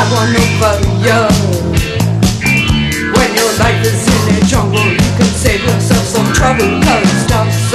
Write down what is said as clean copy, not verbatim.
one over you. When your life is in a jungle, you can save yourself some trouble, 'cause stuff's